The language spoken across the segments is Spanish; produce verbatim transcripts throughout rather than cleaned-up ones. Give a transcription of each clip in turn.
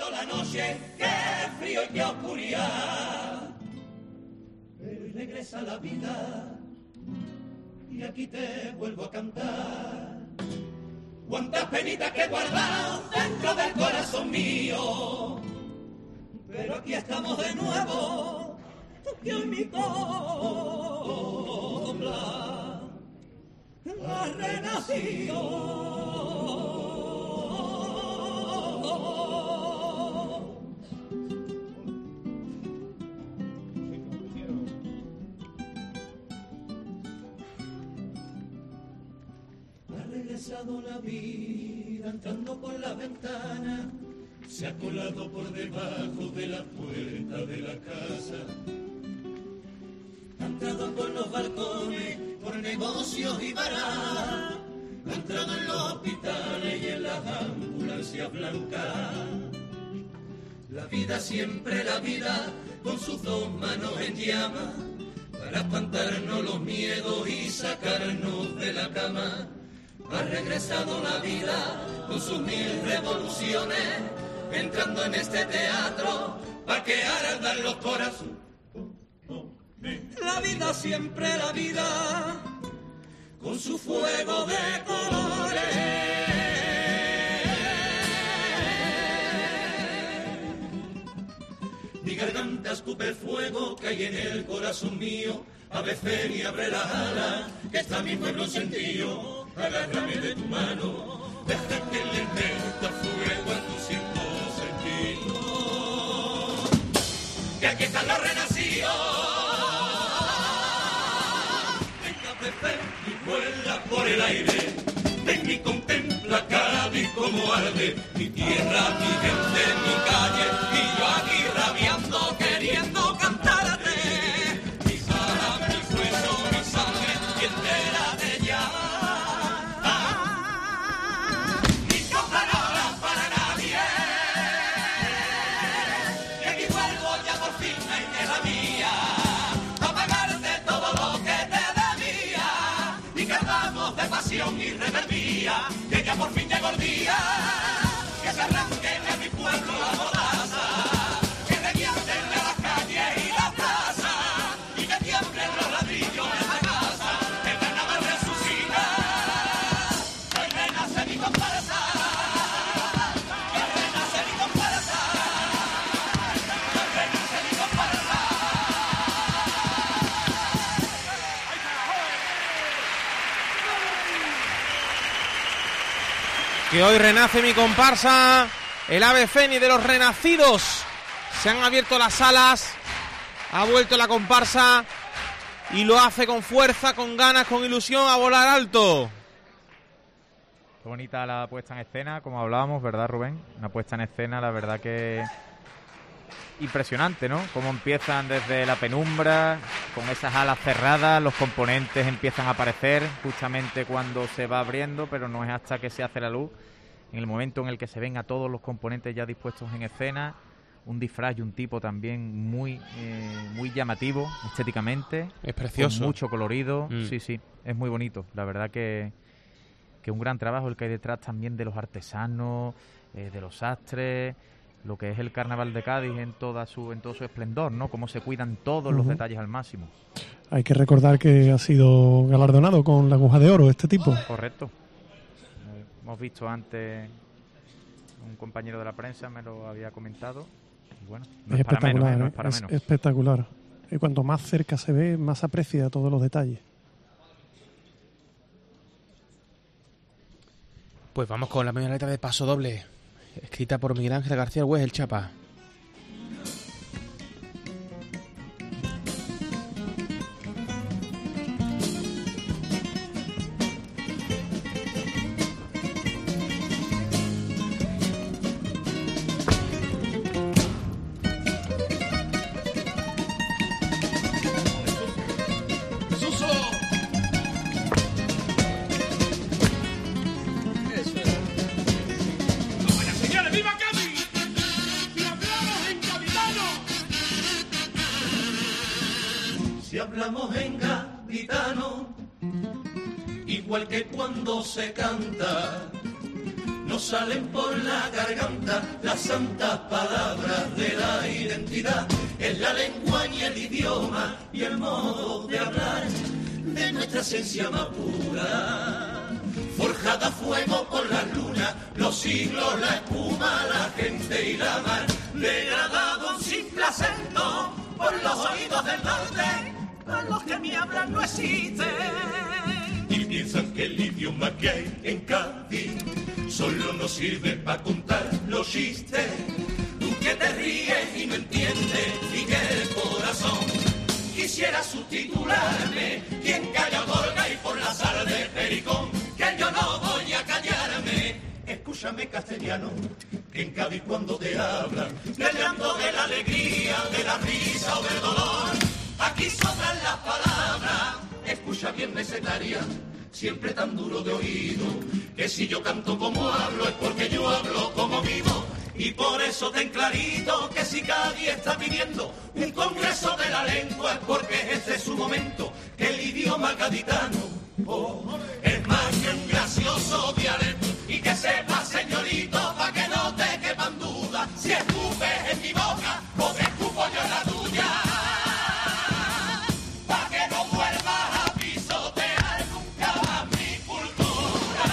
sido la noche, qué frío y qué oscuridad. Pero hoy regresa la vida y aquí te vuelvo a cantar. Cuántas penitas que he guardado dentro del corazón mío. Pero aquí estamos de nuevo, que hoy mi copla ha renacido. Ha regresado la vida entrando por la ventana. Se ha colado por debajo de la puerta de la casa. Ha entrado por los balcones, por negocios y baras. Ha entrado en los hospitales y en las ambulancias blancas. La vida, siempre la vida, con sus dos manos en llamas, para espantarnos los miedos y sacarnos de la cama. Ha regresado la vida con sus mil revoluciones, entrando en este teatro para que ardan los corazones. La vida, siempre la vida, con su fuego de colores. Mi garganta escupe el fuego que hay en el corazón mío. Ave fénix, abre las alas, que está mi pueblo sentido. Agárrame de tu mano, deja que le meta fuego a tu cinco sentidos. Que aquí están los renacidos. Venga, Pepe, y vuela por el aire. Ven y contempla Cádiz como arde. Mi tierra, mi gente, mi calle. Y yo aquí rabiando, queriendo cantarte. Mi sala, mi hueso, mi sangre, y entera de ella. Y rebeldía, que ya por fin llegó el día, que se arranque a mi pueblo la mordaza, que revienten a las calles y las plazas, y que tiemblen los ladrillos en la casa. El carnaval resucita, hoy renace mi comparsa, hoy renace mi comparsa, hoy renace mi comparsa. Que hoy renace mi comparsa, el ave fénix de los renacidos. Se han abierto las alas, ha vuelto la comparsa y lo hace con fuerza, con ganas, con ilusión a volar alto. Qué bonita la puesta en escena, como hablábamos, ¿verdad, Rubén? Una puesta en escena, la verdad que impresionante, ¿no? Cómo empiezan desde la penumbra, con esas alas cerradas, los componentes empiezan a aparecer justamente cuando se va abriendo, pero no es hasta que se hace la luz, en el momento en el que se ven a todos los componentes ya dispuestos en escena, un disfraz y un tipo también muy eh, muy llamativo estéticamente. Es precioso. Con mucho colorido, mm. sí, sí, es muy bonito. La verdad que, que un gran trabajo el que hay detrás también de los artesanos, eh, de los sastres, lo que es el Carnaval de Cádiz en toda su en todo su esplendor, ¿no? Cómo se cuidan todos uh-huh. los detalles al máximo. Hay que recordar que ha sido galardonado con la Aguja de Oro este tipo. Correcto. Eh, hemos visto antes, un compañero de la prensa me lo había comentado. Y bueno, no es, es para menos, ¿eh? No ¿eh? es para es menos. Espectacular. Y cuanto más cerca se ve, más se aprecia todos los detalles. Pues vamos con la primera letra de Paso Doble, escrita por Miguel Ángel García Hues, el Chapa. Igual que cuando se canta, no salen por la garganta las santas palabras de la identidad. Es la lengua y el idioma y el modo de hablar de nuestra esencia más pura. Forjada a fuego por las lunas, los siglos, la espuma, la gente y la mar. Degradado un simple acento por los oídos del norte, a los que me hablan no existen. Y piensan que el idioma que hay en Cádiz solo nos sirve para contar los chistes. Tú que te ríes y no entiendes y que el corazón quisiera subtitularme. Quien calla otorga y por la sal de Pericón, que yo no voy a callarme. Escúchame castellano, que en Cádiz cuando te hablan del llanto, de la alegría, de la risa o del dolor, aquí sobran las palabras. Escucha bien mesetaria, siempre tan duro de oído, que si yo canto como hablo es porque yo hablo como vivo. Y por eso ten clarito que si Cádiz está pidiendo un congreso de la lengua es porque este es su momento, que el idioma gaditano oh, es más que un gracioso dialecto. Y que sepa, señorito, pa' que no te quepan dudas, si escupes en mi boca o te escupo yo en la tuya, pa' que no vuelvas a pisotear nunca más mi cultura.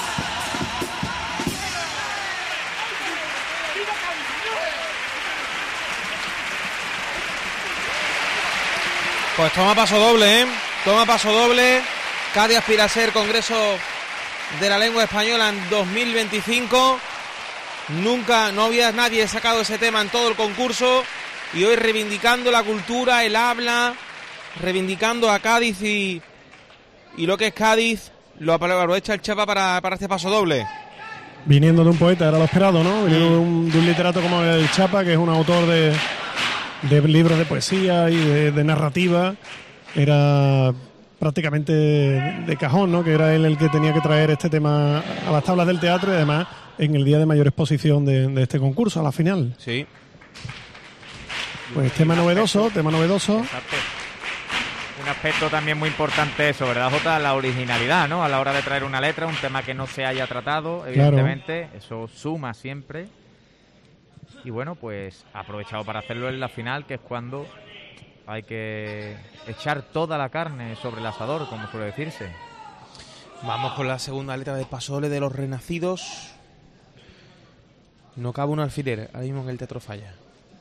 Pues toma paso doble, ¿eh? Toma paso doble. Cádiz aspira a ser Congreso de la Lengua Española en dos mil veinticinco. Nunca, no había nadie sacado ese tema en todo el concurso. Y hoy reivindicando la cultura, el habla, reivindicando a Cádiz y, y lo que es Cádiz, lo aprovecha el Chapa para, para este paso doble. Viniendo de un poeta, era lo esperado, ¿no? Viniendo de un, de un literato como el Chapa, que es un autor de, de libros de poesía y de, de narrativa, era prácticamente de cajón, ¿no? Que era él el que tenía que traer este tema a las tablas del teatro y además en el día de mayor exposición de, de este concurso, a la final. Sí. Pues tema novedoso, tema novedoso. Exacto. Un aspecto también muy importante eso, ¿verdad, Jota? La originalidad, ¿no? A la hora de traer una letra, un tema que no se haya tratado, evidentemente, claro. Eso suma siempre. Y bueno, pues aprovechado para hacerlo en la final, que es cuando hay que echar toda la carne sobre el asador, como suele decirse. Vamos con la segunda letra de paso doble de los renacidos. No cabe un alfiler, ahora mismo en el Teatro Falla.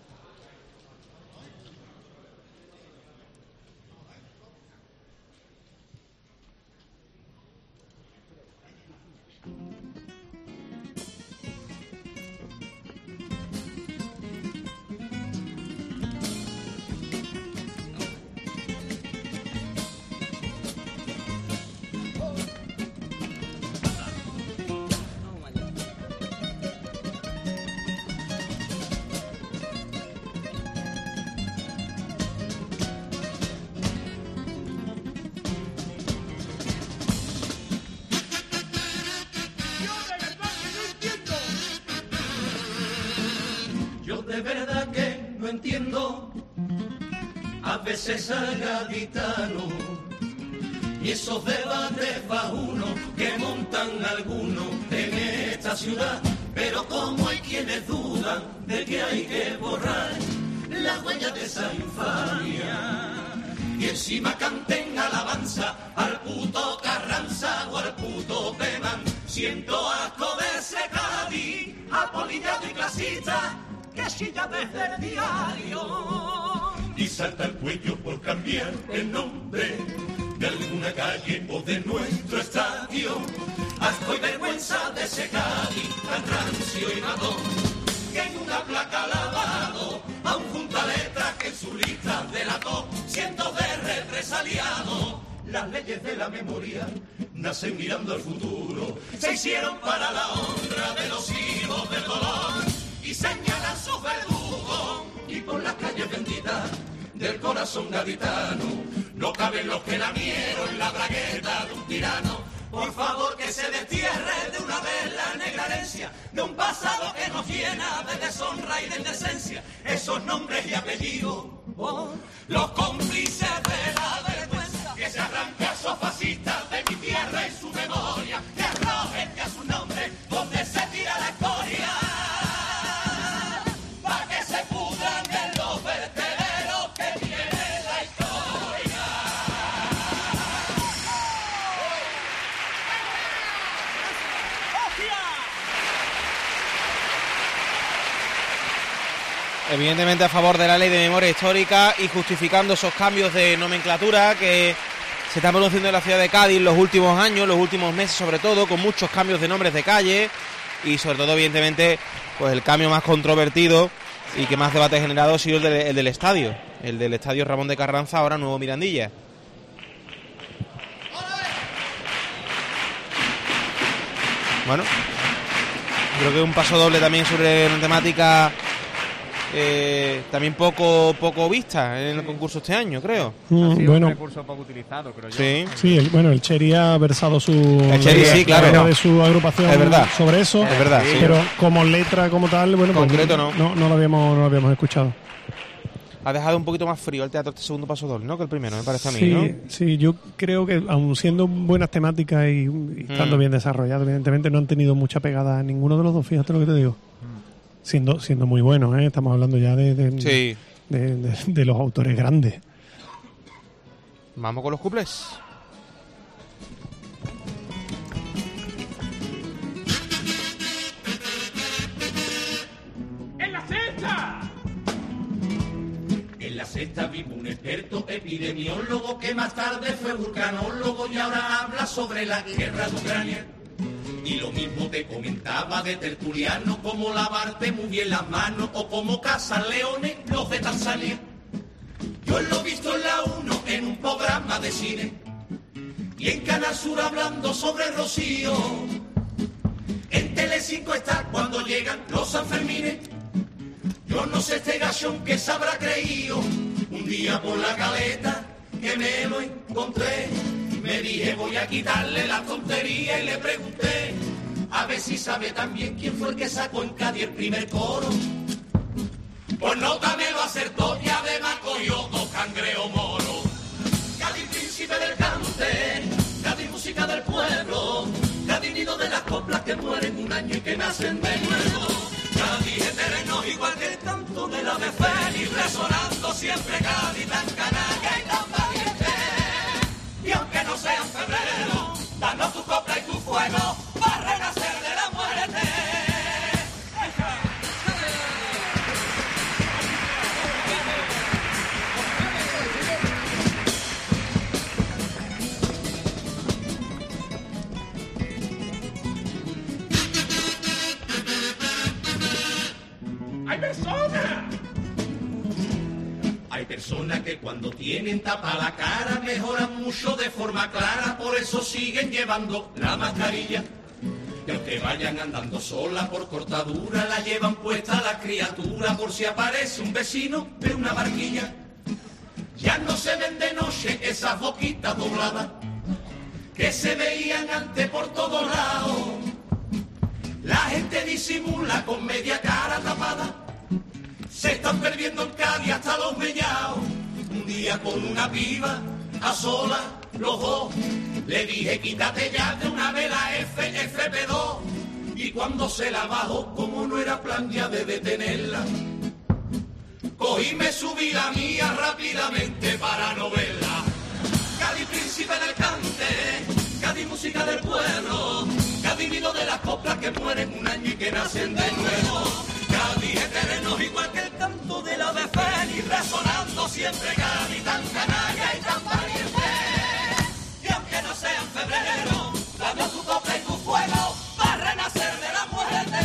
Al gaditano y esos debates bajunos que montan algunos en esta ciudad, pero como hay quienes dudan de que hay que borrar las huellas de esa infamia y encima canten alabanza al puto Carranza o al puto Temán, siento asco de ese Cádiz apolillado y clasista que chilla desde el diario y salta el cuello por cambiar el nombre de alguna calle o de nuestro estadio. Asco y vergüenza de ese Cádiz tan rancio y matón, que en una placa lavado aún junta letras que en su lista delató cientos de represaliados. Las leyes de la memoria nacen mirando al futuro, se hicieron para la honra de los hijos del dolor y señalan sus verdugos. Y por las calles benditas del corazón gaditano no caben los que lamieron en la bragueta de un tirano. Por favor que se destierre de una vez la negra herencia de un pasado que nos llena de deshonra y de indecencia. Esos nombres y apellidos, oh, los cómplices de la vergüenza, que se arranque a esos fascistas de mi tierra y su memoria, que arrojen a su nombre donde se tiene evidentemente a favor de la ley de memoria histórica y justificando esos cambios de nomenclatura que se están produciendo en la ciudad de Cádiz los últimos años, los últimos meses sobre todo, con muchos cambios de nombres de calle y sobre todo evidentemente pues el cambio más controvertido y que más debate ha generado ha sido el, de, el del estadio, el del estadio Ramón de Carranza, ahora Nuevo Mirandilla. Bueno, creo que un paso doble también sobre una temática eh, también poco poco vista en el concurso este año, creo. Mm, ha sido bueno, un recurso poco utilizado, creo yo. Sí, sí, el, bueno, el Cheri ha versado su El Cheri, sí, claro. la de su agrupación Es verdad. sobre eso. Es verdad, sí. Pero como letra como tal, bueno, pues Concreto no. no, no lo habíamos, no lo habíamos escuchado. ha dejado un poquito más frío el teatro este segundo paso doble, ¿no? Que el primero, me parece a mí, sí, ¿no? Sí, yo creo que aun siendo buenas temáticas y, y estando Mm. bien desarrollado, evidentemente no han tenido mucha pegada a ninguno de los dos, fíjate lo que te digo. Siendo siendo muy buenos, ¿eh? Estamos hablando ya de, de, Sí. de, de- de los autores grandes. Vamos con los cuplés. ¡En la sexta! En la sexta vivo un experto epidemiólogo que más tarde fue vulcanólogo y ahora habla sobre la guerra de Ucrania. Y lo mismo te comentaba de Tertuliano, como lavarte muy bien las manos o cómo cazar leones los de Tanzania. Yo lo he visto en la uno en un programa de cine y en Canal Sur hablando sobre Rocío. En Telecinco está cuando llegan los Sanfermines. Yo no sé este gachón que se habrá creído. Un día por la caleta que me lo encontré, me dije voy a quitarle la tontería y le pregunté a ver si sabe también quién fue el que sacó en Cádiz el primer coro. Pues nota me lo acertó y además cogió dos cangreos moros. Cádiz príncipe del cante, Cádiz música del pueblo, Cádiz nido de las coplas que mueren un año y que nacen de nuevo. Cádiz es terreno igual que el canto de la de Félix, resonando siempre Cádiz tan canalla y tan valiente. Y aunque no sea en febrero, danos tu copla y tu fuego para renacer de la muerte. ¡Hay personas! Hay personas que cuando tienen tapa la cara mejoran mucho de forma clara, por eso siguen llevando la mascarilla. Y aunque vayan andando sola por cortadura, la llevan puesta la criatura por si aparece un vecino de una barquilla. Ya no se ven de noche esas boquitas dobladas que se veían antes por todos lados. La gente disimula con media cara tapada. Se están perdiendo en Cádiz hasta los mellaos. Un día con una piba, a sola, los dos, le dije quítate ya de una vez la F F P dos. Y cuando se la bajó, como no era plan ya de detenerla, cogí y me subí la mía rápidamente para no verla. Cádiz príncipe del cante, Cádiz música del pueblo, Cádiz nido de las coplas que mueren un año y que nacen de nuevo. Cádiz es terreno igual que el canto de la de Félix, resonando siempre Cádiz tan canalla y tan valiente. Y aunque no sea en febrero, dame tu copla y tu fuego para renacer de la muerte.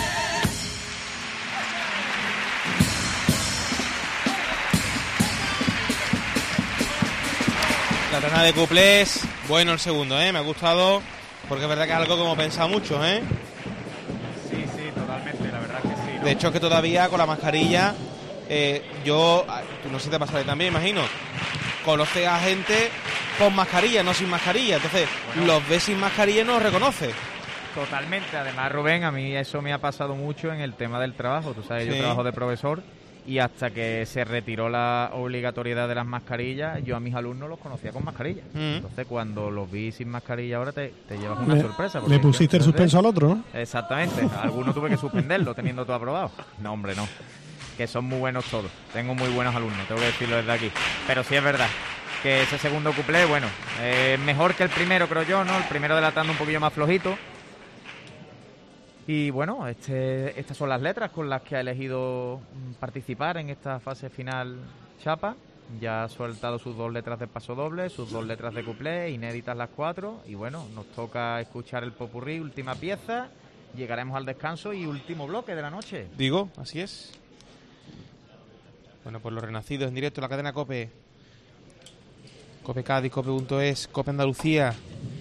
La terna de cuplés, bueno el segundo, ¿eh? Me ha gustado, porque es verdad que es algo que hemos pensado mucho, ¿eh? Sí, sí, totalmente, la verdad que sí, ¿no? De hecho es que todavía con la mascarilla, eh, yo, tú no sé si te pasará también, imagino, conoce a gente con mascarilla, no sin mascarilla, entonces Bueno. los ves sin mascarilla y no los reconoce. Totalmente, además Rubén, a mí eso me ha pasado mucho en el tema del trabajo, tú sabes, Sí. yo trabajo de profesor y hasta que se retiró la obligatoriedad de las mascarillas, yo a mis alumnos los conocía con mascarilla. Mm. Entonces cuando los vi sin mascarilla ahora te, te llevas una Le, sorpresa. le porque pusiste el yo- suspenso al otro, ¿no? Exactamente, algunos tuve que suspenderlo teniendo todo aprobado. No, hombre, no. Que son muy buenos todos. Tengo muy buenos alumnos, tengo que decirlo desde aquí. Pero sí es verdad que ese segundo cuplé, bueno, es mejor que el primero, creo yo, ¿no? El primero delatando un poquillo más flojito. Y bueno, este, estas son las letras con las que ha elegido participar en esta fase final Chapa. Ya ha soltado sus dos letras de paso doble, sus dos letras de cuplé, inéditas las cuatro. Y bueno, nos toca escuchar el popurrí, última pieza. Llegaremos al descanso y último bloque de la noche. Digo, así es. Bueno, pues los renacidos en directo en la cadena COPE. COPE Cádiz, COPE punto es, COPE Andalucía.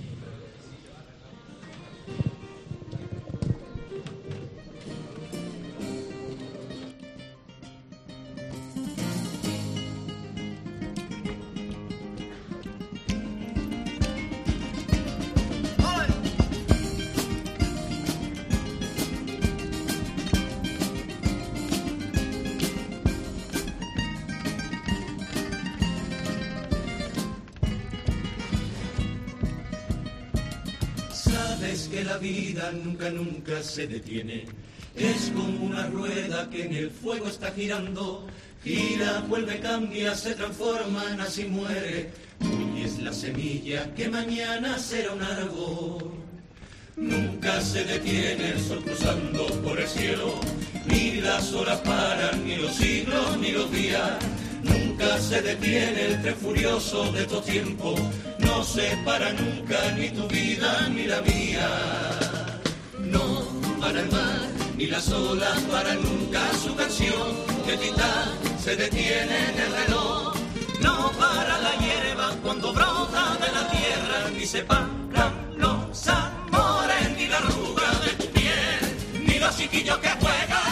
Que la vida nunca, nunca se detiene. Es como una rueda que en el fuego está girando. Gira, vuelve, cambia, se transforma, nace y muere. Hoy es la semilla que mañana será un árbol. Nunca se detiene el sol cruzando por el cielo. Ni las horas paran, ni los siglos, ni los días. Nunca se detiene el tren furioso de todo tiempo. No se para nunca ni tu vida ni la mía. No para el mar ni las olas para nunca su canción. De titán se detiene en el reloj. No para la hierba cuando brota de la tierra. Ni se paran los amores ni la arruga de tu piel. Ni los chiquillos que juegan.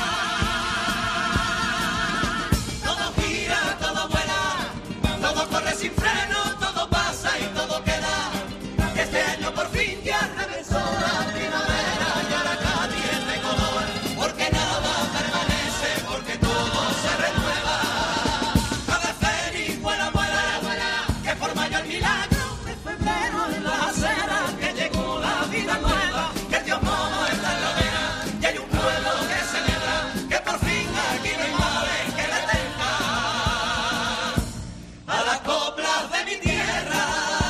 Sin freno, todo pasa y todo queda. Este año por fin ya regresó la primavera y ahora Cádiz es de color, porque nada permanece, porque todo se renueva. Ave fénix, vuela, vuela, vuela, que por mayo el milagro de febrero en las aceras, que llegó la vida nueva, que el Dios mono está en la vera y hay un pueblo que celebra, que por fin aquí no hay males que le tenga a la coplas de mi tierra.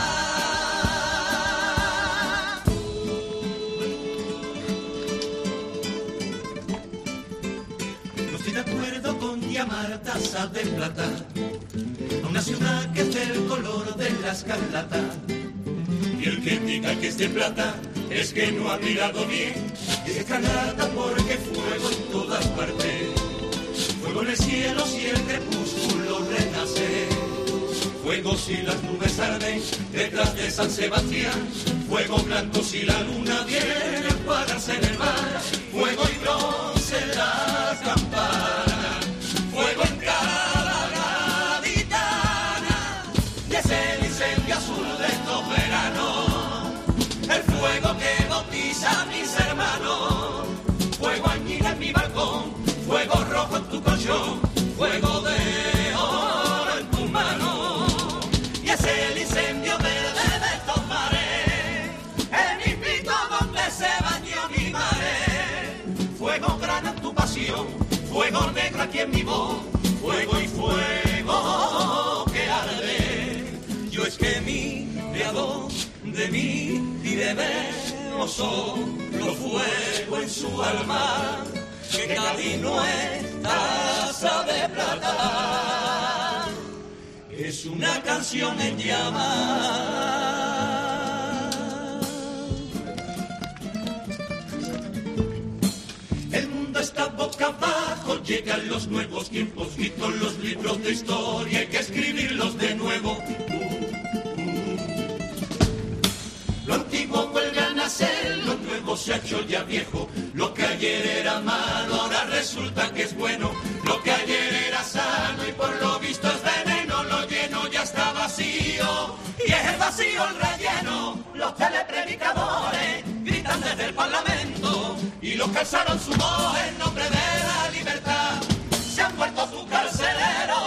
No estoy de acuerdo con llamar taza de plata a una ciudad que es del color de la escarlata. Y el que diga que es de plata es que no ha mirado bien. Es escarlata porque fuego en todas partes. Fuego en el cielo si el crepúsculo renace. Fuego si las nubes arden detrás de San Sebastián. Fuego blanco si la luna viene a apagarse en el mar. Fuego y bronce en las campanas. Fuego en cada gaditana. Y es el incendio azul de estos veranos. El fuego que bautiza a mis hermanos. Fuego añila en mi balcón. Fuego rojo en tu colchón. Fuego de oro en tu mano. Y es el incendio verde de estos mares, el mismito donde se bañó mi madre. Fuego grana en tu pasión, fuego negro aquí en mi voz, fuego y fuego que arde. Yo es que mi creador de mí y de ver solo fuego en su alma, que Cádiz no es taza de plata. Es una canción en llamas. El mundo está boca abajo, llegan los nuevos tiempos y con los libros de historia hay que escribirlos de nuevo. Uh, uh. Lo antiguo vuelve a nacer, lo nuevo se ha hecho ya viejo. Lo que ayer era malo ahora resulta que es bueno. Lo que ayer era sano y por lo visto es veneno, lo lleno ya está vacío y es el vacío el relleno. Los telepredicadores gritan desde el Parlamento y los que alzaron su voz en nombre de la libertad se han vuelto sus carceleros.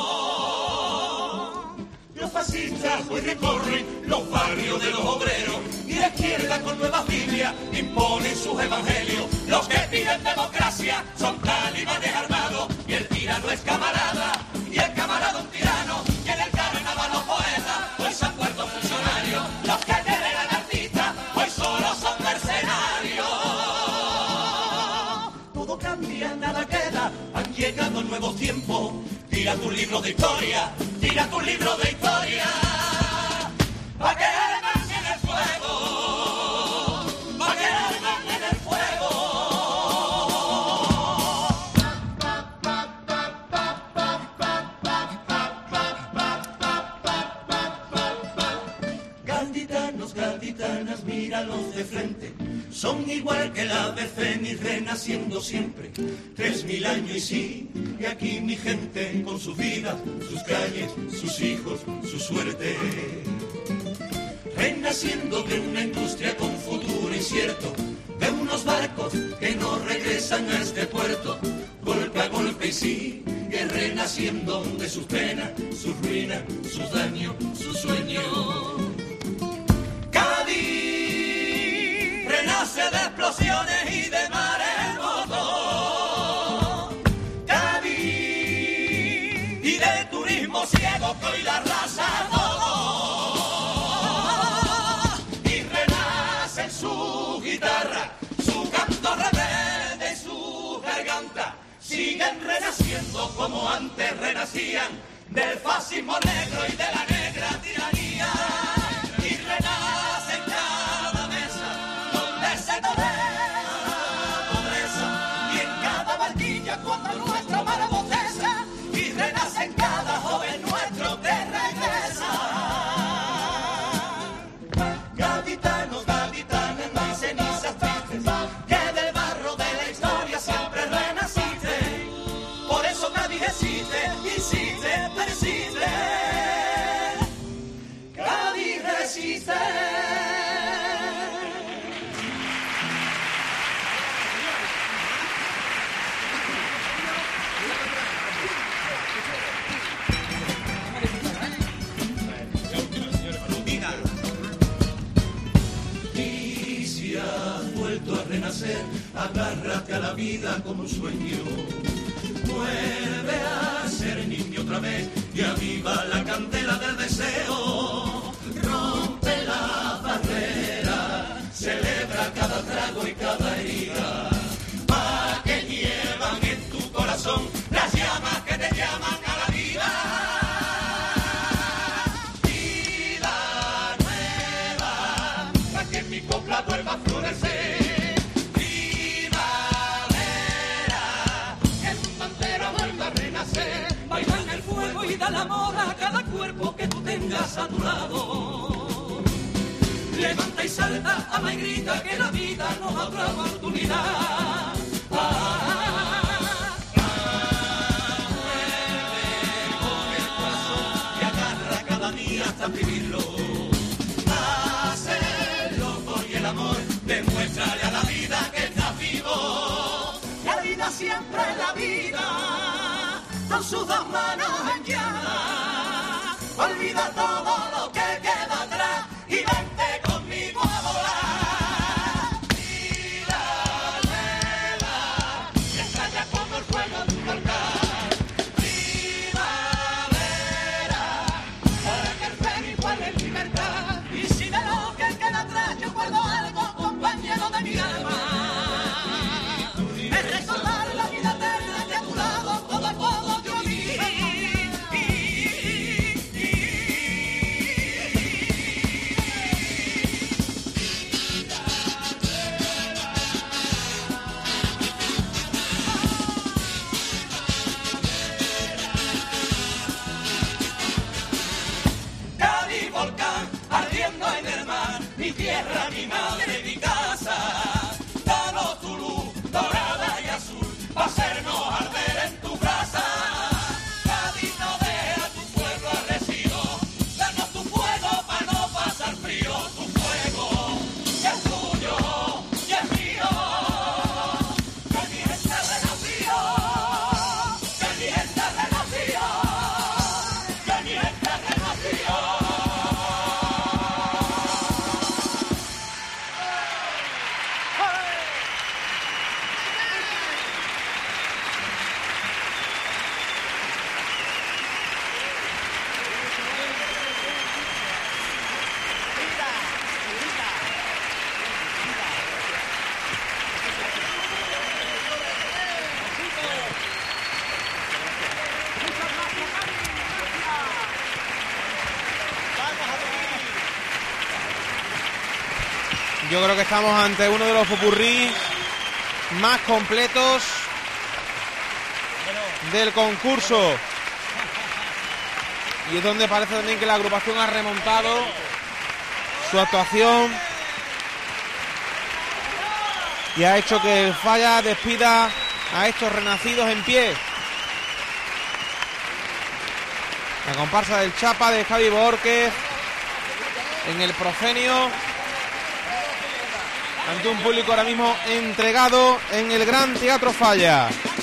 Los fascistas hoy recorren los barrios de los obreros y la izquierda con nuevas Biblias imponen sus evangelios. Los que piden democracia son talibanes armados y el tirano es camarada y el camarada un tirano y en el carnaval los poetas hoy se han vuelto funcionarios. Los que ayer eran artistas hoy solo son mercenarios. han llegado nuevos tiempos. Tira tu libro de historia, tira tu libro de historia, pa' que ardan en el fuego, pa' que ardan en el fuego. Gaditanos, gaditanas, míralos de frente. Son igual que el ave fénix renaciendo siempre. Tres mil años y sí, y aquí mi gente con su vida, sus calles, sus hijos, su suerte. Renaciendo de una industria con futuro incierto, de unos barcos que no regresan a este puerto. Golpe a golpe y sí, y renaciendo de sus penas, sus ruinas, sus daños, sus sueños. Cádiz renace de explosiones y de maremotos. Cádiz y de turismo ciego que hoy la raza todo. Y renace en su guitarra, su canto rebelde y su garganta. Siguen renaciendo como antes renacían, del fascismo negro y de la negra tiranía. Y renace en cada mesa donde se tolera la pobreza, y en cada barquilla cuando nuestra mala boteza, y renace en cada joven nuestro que regresa. Gaditanos, gaditanas, no hay cenizas tristes, que del barro de la historia siempre renaciste. Por eso Cádiz existe, existe, persiste. Cádiz resiste. Y si has vuelto a renacer, agárrate a la vida como un sueño. Vuelve a ser niño otra vez y aviva la candela del deseo. Rompe la barrera, celebra cada trago y cada herida, pa' que llevan en tu corazón las llamas que te llaman a la vida. Vida nueva, pa' que en mi copla vuelva a florecer. Baila en el fuego y da el amor a cada cuerpo que tú tengas a tu lado. Levanta y salta, ama y grita que la vida nos da otra oportunidad. Ah, ah, mueve con el corazón y agarra cada día hasta vivirlo. Hazlo por el amor, demuéstrale a la vida que estás vivo. La vida siempre es la vida, con sus dos manos en llamas. Olvida todo lo que queda atrás y vente conmigo a volar. Vida nueva, que estalla como el fuego de un volcán. Primavera, para que el fénix vuele en libertad. Y si de lo que queda atrás yo guardo algo, compañero de mi alma, es recordar la vida eterna que a tu lado todo el todo yo vi. Yo creo que estamos ante uno de los popurrí más completos del concurso. Y es donde parece también que la agrupación ha remontado su actuación y ha hecho que el Falla despida a estos renacidos en pie. La comparsa del Chapa de Javi Borquez en el proscenio, ante un público ahora mismo entregado en el Gran Teatro Falla.